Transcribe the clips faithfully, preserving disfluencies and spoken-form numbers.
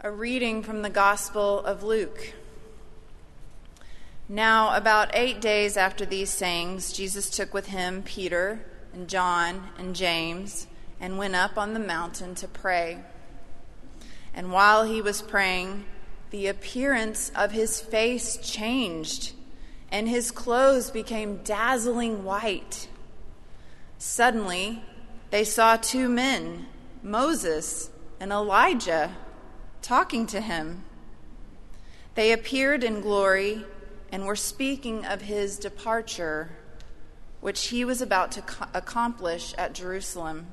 A reading from the Gospel of Luke. Now, about eight days after these sayings, Jesus took with him Peter and John and James and went up on the mountain to pray. And while he was praying, the appearance of his face changed, and his clothes became dazzling white. Suddenly, they saw two men, Moses and Elijah, talking to him. They appeared in glory and were speaking of his departure, which he was about to co- accomplish at Jerusalem.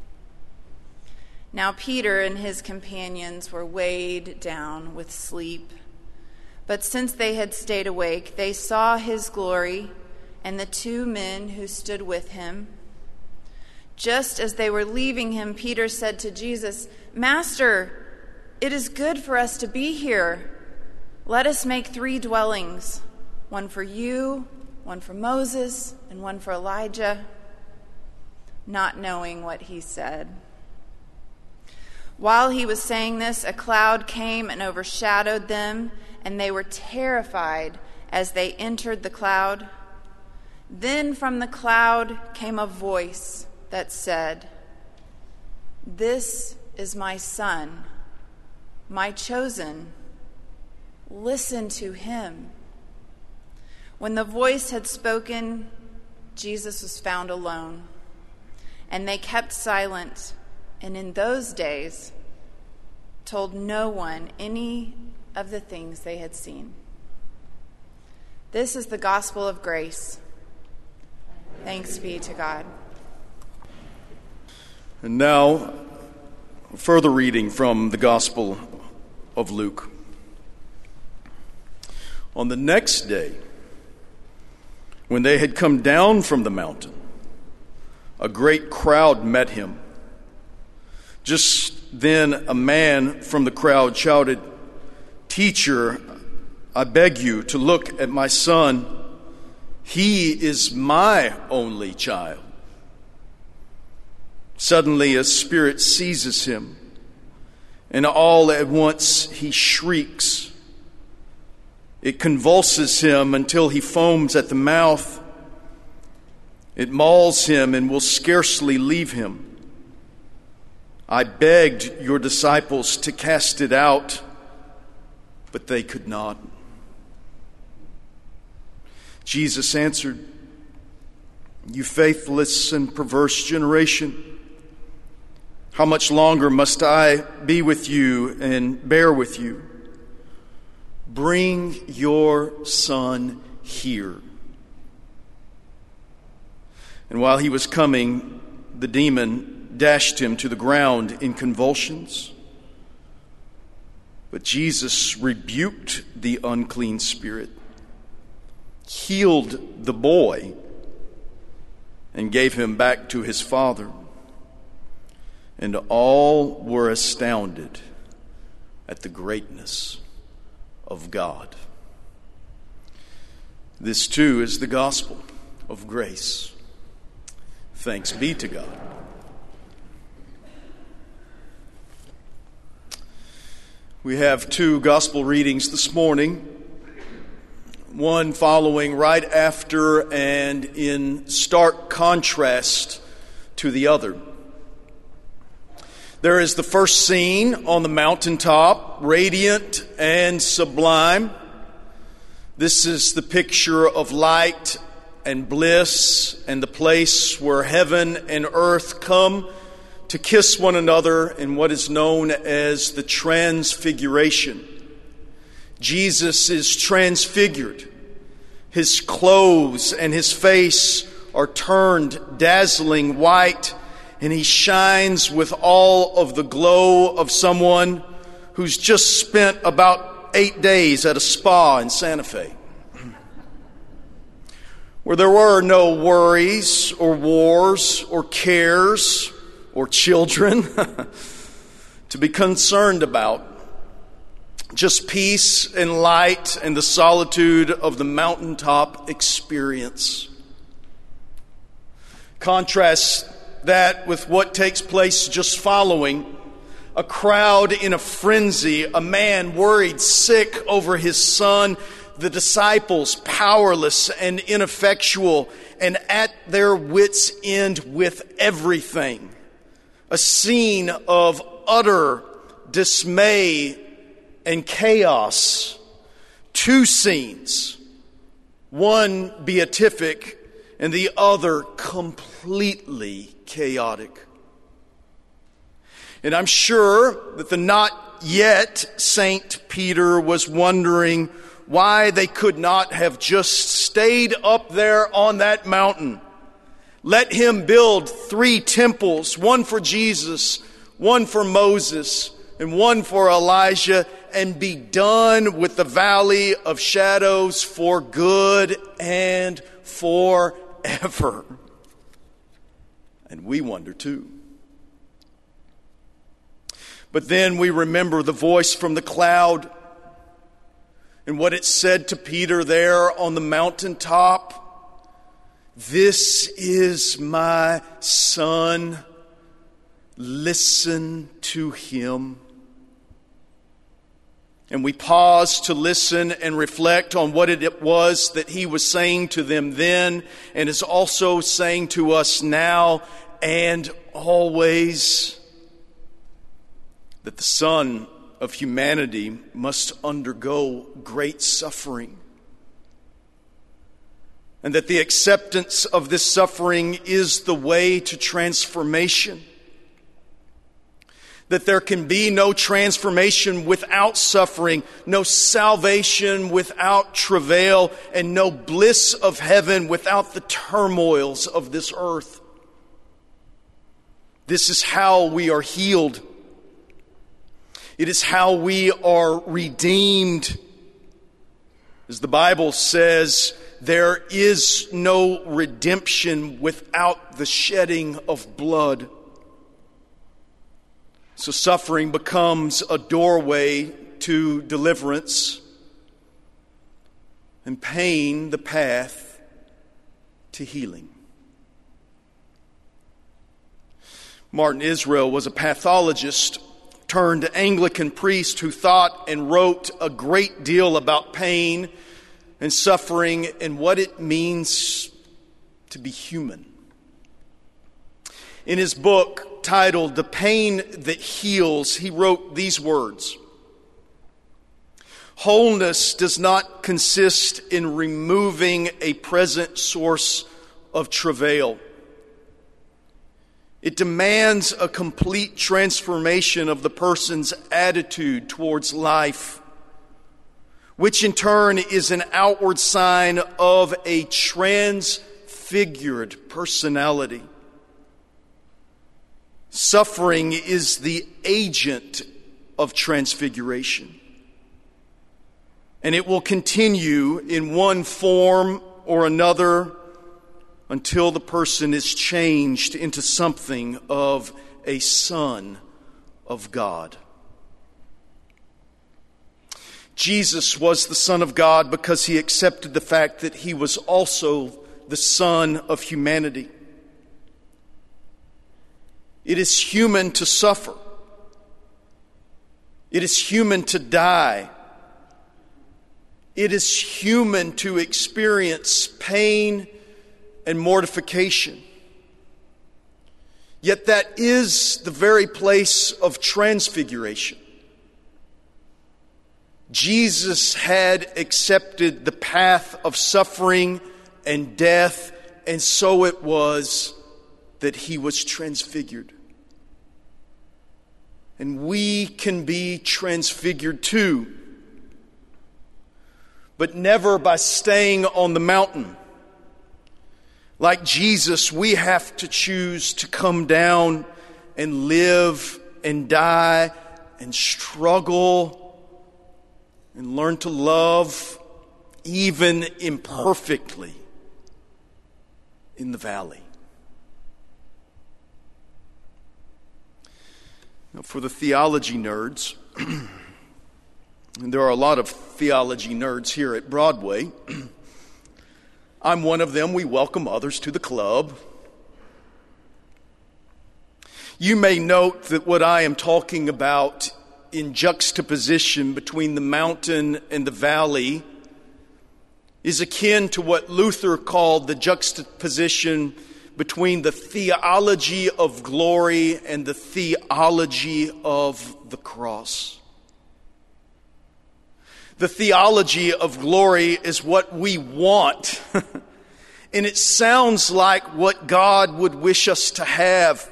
Now Peter and his companions were weighed down with sleep, but since they had stayed awake, they saw his glory and the two men who stood with him. Just as they were leaving him, Peter said to Jesus, "Master, it is good for us to be here. Let us make three dwellings, one for you, one for Moses, and one for Elijah," not knowing what he said. While he was saying this, a cloud came and overshadowed them, and they were terrified as they entered the cloud. Then from the cloud came a voice that said, "This is my son, my chosen. Listen to him." When the voice had spoken, Jesus was found alone, and they kept silent, and in those days told no one any of the things they had seen. This is the gospel of grace. Thanks be to God. And now, further reading from the Gospel of Luke. On the next day, when they had come down from the mountain, a great crowd met him. Just then a man from the crowd shouted, "Teacher, I beg you to look at my son. He is my only child." Suddenly a spirit seizes him, and all at once he shrieks. It convulses him until he foams at the mouth. It mauls him and will scarcely leave him. I begged your disciples to cast it out, but they could not. Jesus answered, "You faithless and perverse generation, how much longer must I be with you and bear with you? Bring your son here." And while he was coming, the demon dashed him to the ground in convulsions. But Jesus rebuked the unclean spirit, healed the boy, and gave him back to his father. And all were astounded at the greatness of God. This too is the gospel of grace. Thanks be to God. We have two gospel readings this morning, one following right after and in stark contrast to the other. There is the first scene on the mountaintop, radiant and sublime. This is the picture of light and bliss and the place where heaven and earth come to kiss one another in what is known as the Transfiguration. Jesus is transfigured. His clothes and his face are turned dazzling white, and he shines with all of the glow of someone who's just spent about eight days at a spa in Santa Fe, where there were no worries or wars or cares or children to be concerned about. Just peace and light and the solitude of the mountaintop experience. Contrast that with what takes place just following a crowd in a frenzy, a man worried sick over his son, the disciples powerless and ineffectual and at their wits' end with everything. A scene of utter dismay and chaos. Two scenes, one beatific and the other completely chaotic. And I'm sure that the not yet Saint Peter was wondering why they could not have just stayed up there on that mountain. Let him build three temples, one for Jesus, one for Moses, and one for Elijah, and be done with the valley of shadows for good and forever. And we wonder too. But then we remember the voice from the cloud and what it said to Peter there on the mountaintop. This is my son. Listen to him. And we pause to listen and reflect on what it was that he was saying to them then and is also saying to us now and always, that the Son of humanity must undergo great suffering. And that the acceptance of this suffering is the way to transformation. That there can be no transformation without suffering, no salvation without travail, and no bliss of heaven without the turmoils of this earth. This is how we are healed. It is how we are redeemed. As the Bible says, there is no redemption without the shedding of blood. So suffering becomes a doorway to deliverance, and pain the path to healing. Martin Israel was a pathologist turned Anglican priest who thought and wrote a great deal about pain and suffering and what it means to be human. In his book titled The Pain That Heals, he wrote these words: "Wholeness does not consist in removing a present source of travail. It demands a complete transformation of the person's attitude towards life, which in turn is an outward sign of a transfigured personality. Suffering is the agent of transfiguration, and it will continue in one form or another until the person is changed into something of a son of God." Jesus was the Son of God because he accepted the fact that he was also the Son of humanity. It is human to suffer. It is human to die. It is human to experience pain and mortification. Yet that is the very place of transfiguration. Jesus had accepted the path of suffering and death, and so it was that he was transfigured. And we can be transfigured too, but never by staying on the mountain. Like Jesus, we have to choose to come down and live and die and struggle and learn to love, even imperfectly, in the valley. Now, for the theology nerds, and there are a lot of theology nerds here at Broadway, I'm one of them. We welcome others to the club. You may note that what I am talking about in juxtaposition between the mountain and the valley is akin to what Luther called the juxtaposition between the theology of glory and the theology of the cross. The theology of glory is what we want, and it sounds like what God would wish us to have.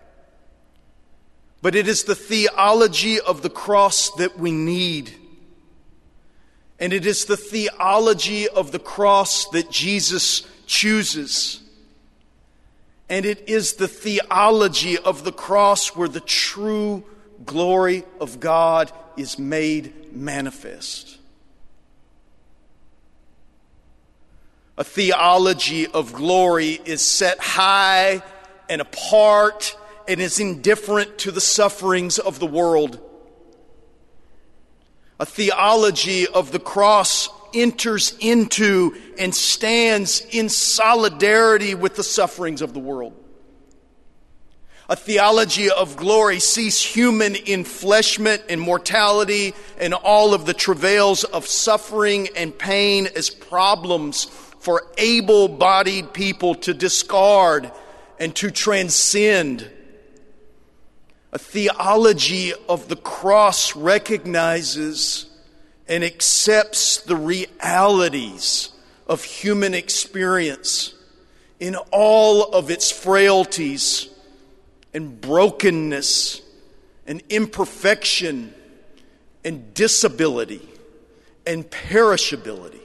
But it is the theology of the cross that we need. And it is the theology of the cross that Jesus chooses. And it is the theology of the cross where the true glory of God is made manifest. A theology of glory is set high and apart and is indifferent to the sufferings of the world. A theology of the cross enters into and stands in solidarity with the sufferings of the world. A theology of glory sees human enfleshment and mortality and all of the travails of suffering and pain as problems for able-bodied people to discard and to transcend. A theology of the cross recognizes and accepts the realities of human experience in all of its frailties and brokenness and imperfection and disability and perishability.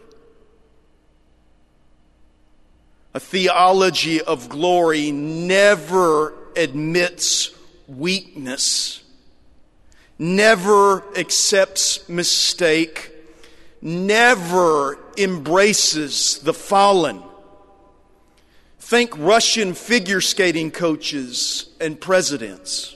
A theology of glory never admits weakness, never accepts mistake, never embraces the fallen. Think Russian figure skating coaches and presidents.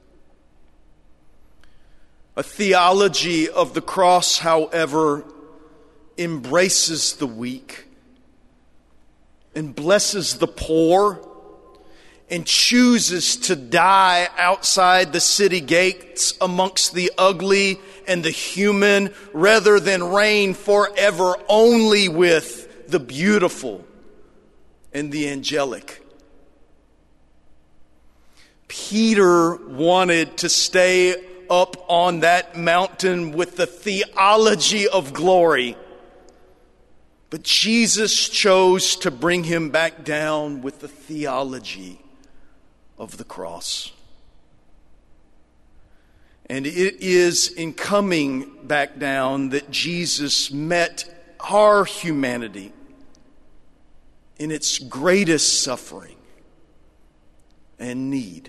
A theology of the cross, however, embraces the weak and blesses the poor and chooses to die outside the city gates amongst the ugly and the human rather than reign forever only with the beautiful and the angelic. Peter wanted to stay up on that mountain with the theology of glory, but Jesus chose to bring him back down with the theology of the cross. And it is in coming back down that Jesus met our humanity in its greatest suffering and need.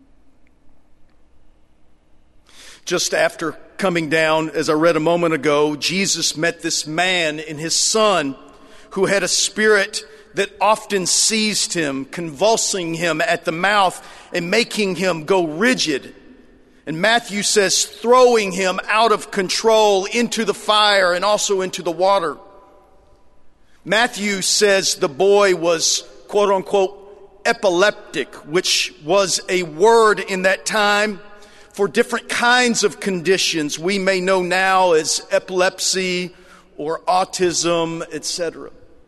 Just after coming down, as I read a moment ago, Jesus met this man and his son who had a spirit that often seized him, convulsing him at the mouth and making him go rigid. And Matthew says, throwing him out of control into the fire and also into the water. Matthew says the boy was, quote unquote, epileptic, which was a word in that time for different kinds of conditions we may know now as epilepsy or autism, et cetera.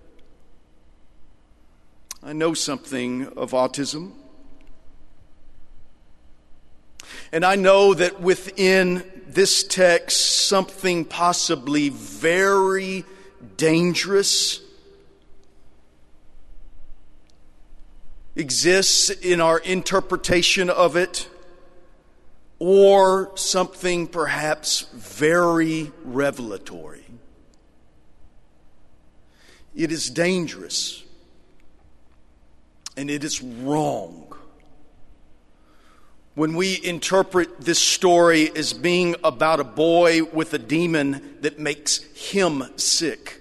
I know something of autism. And I know that within this text, something possibly very dangerous exists in our interpretation of it, or something perhaps very revelatory. It is dangerous. And it is wrong when we interpret this story as being about a boy with a demon that makes him sick.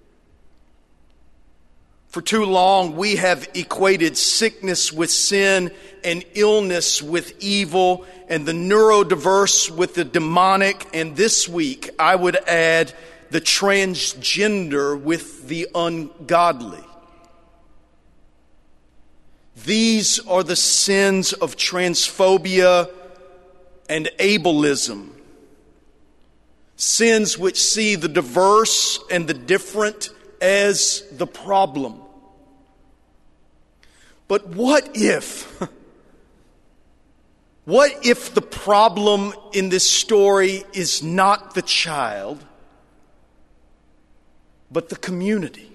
For too long, we have equated sickness with sin and illness with evil and the neurodiverse with the demonic. And this week, I would add the transgender with the ungodly. These are the sins of transphobia and ableism. Sins which see the diverse and the different as the problem. But what if, what if the problem in this story is not the child, but the community?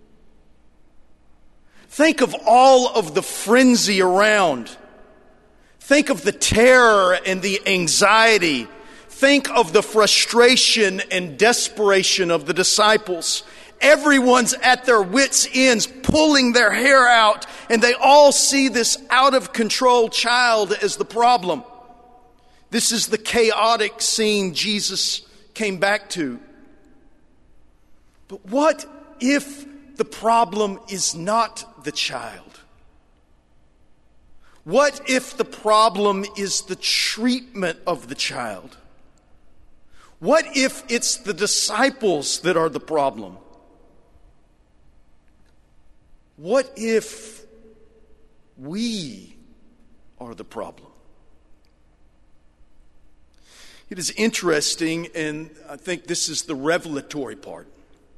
Think of all of the frenzy around. Think of the terror and the anxiety. Think of the frustration and desperation of the disciples. Everyone's at their wits' ends, pulling their hair out, and they all see this out-of-control child as the problem. This is the chaotic scene Jesus came back to. But what if the problem is not the child? What if the problem is the treatment of the child? What if it's the disciples that are the problem? What if we are the problem? It is interesting, and I think this is the revelatory part.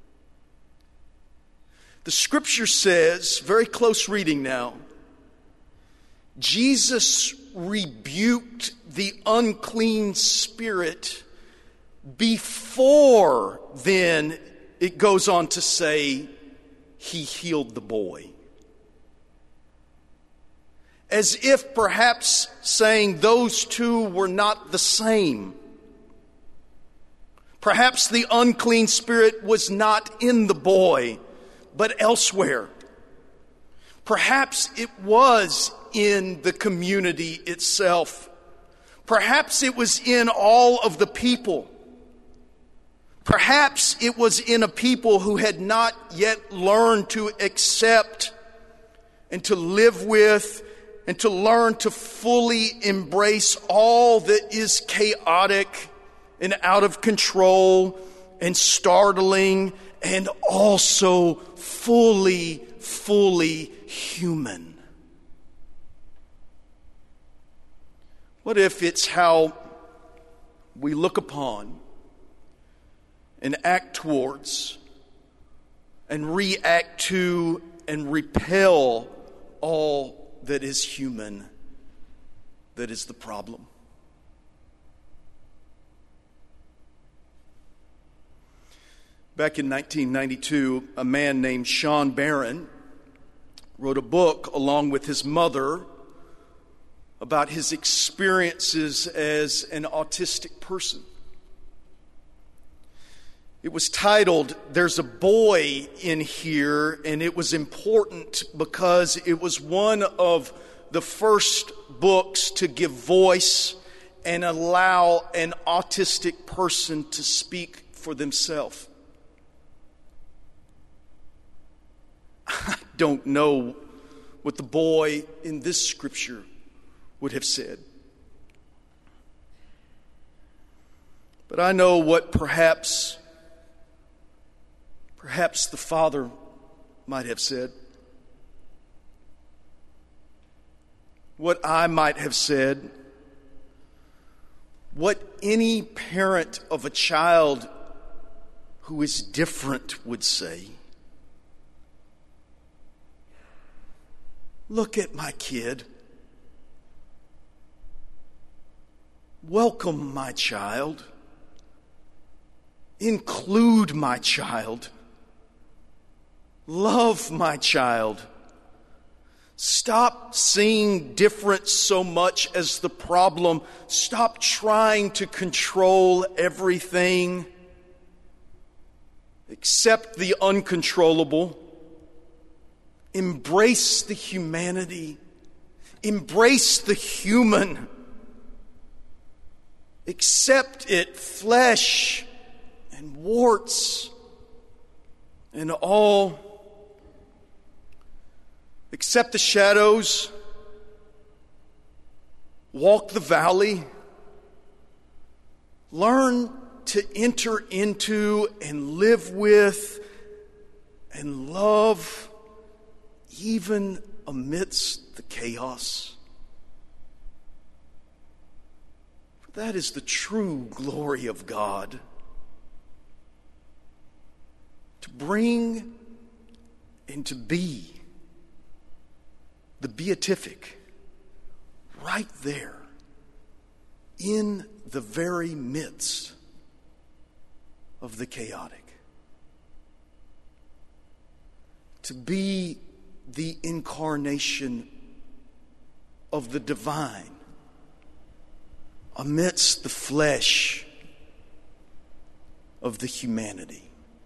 The scripture says, very close reading now, Jesus rebuked the unclean spirit before then it goes on to say he healed the boy. As if perhaps saying those two were not the same. Perhaps the unclean spirit was not in the boy, but elsewhere. Perhaps it was in the community itself. Perhaps it was in all of the people. Perhaps it was in a people who had not yet learned to accept and to live with and to learn to fully embrace all that is chaotic and out of control and startling and also fully, fully human. What if it's how we look upon and act towards and react to and repel all that is human, that is the problem? Back in nineteen ninety-two, a man named Sean Barron wrote a book along with his mother about his experiences as an autistic person. It was titled, "There's a Boy in Here," and it was important because it was one of the first books to give voice and allow an autistic person to speak for themselves. I don't know what the boy in this scripture would have said. But I know what perhaps, perhaps the father might have said. What I might have said. What any parent of a child who is different would say. Look at my kid. Welcome my child. Include my child. Love my child. Stop seeing difference so much as the problem. Stop trying to control everything. Accept the uncontrollable. Embrace the humanity. Embrace the human. Accept it, flesh and warts and all. Accept the shadows. Walk the valley. Learn to enter into and live with and love even amidst the chaos. For that is the true glory of God. To bring and to be the beatific right there in the very midst of the chaotic. To be the incarnation of the divine amidst the flesh of the humanity.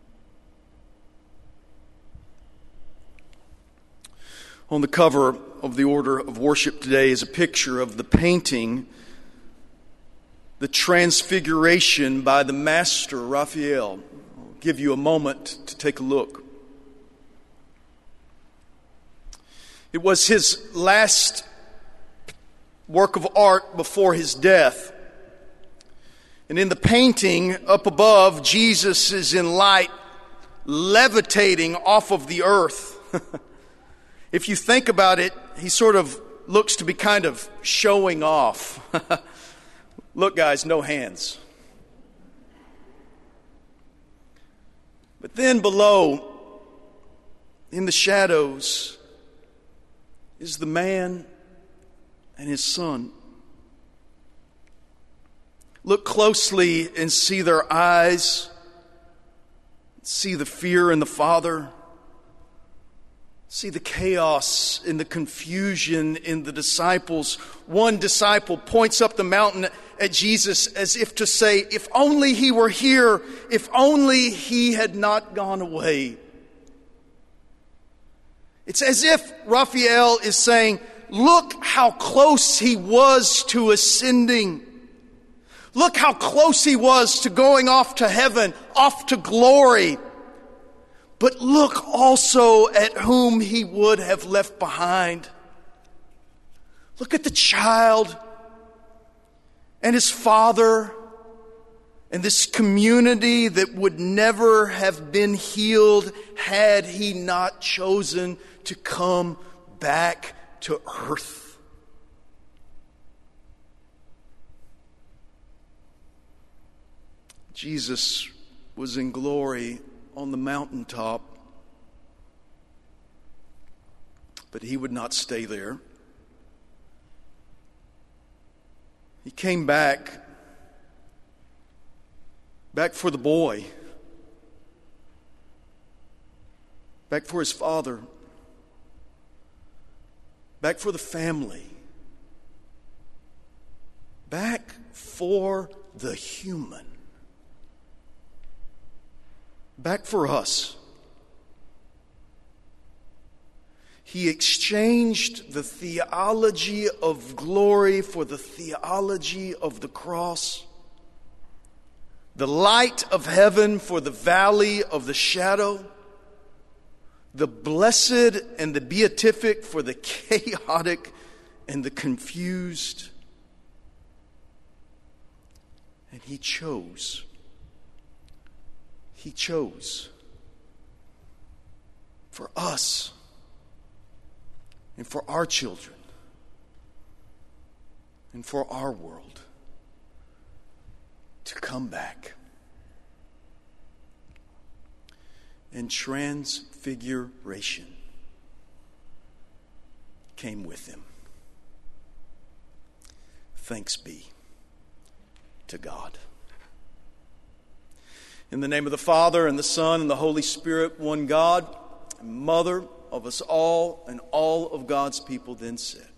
On the cover of the Order of Worship today is a picture of the painting, The Transfiguration by the master Raphael. I'll give you a moment to take a look. It was his last work of art before his death. And in the painting up above, Jesus is in light, levitating off of the earth. If you think about it, he sort of looks to be kind of showing off. Look, guys, no hands. But then below, in the shadows, is the man and his son. Look closely and see their eyes. See the fear in the father. See the chaos and the confusion in the disciples. One disciple points up the mountain at Jesus as if to say, if only he were here, if only he had not gone away. It's as if Raphael is saying, look how close he was to ascending. Look how close he was to going off to heaven, off to glory. But look also at whom he would have left behind. Look at the child and his father and this community that would never have been healed had he not chosen to come back to earth. Jesus was in glory on the mountaintop, but he would not stay there. He came back, back for the boy, back for his father, back for the family, back for the human. Back for us. He exchanged the theology of glory for the theology of the cross, the light of heaven for the valley of the shadow, the blessed and the beatific for the chaotic and the confused. And he chose. He chose for us and for our children and for our world to come back. And transfiguration came with him. Thanks be to God. In the name of the Father, and the Son, and the Holy Spirit, one God, and Mother of us all, and all of God's people then said.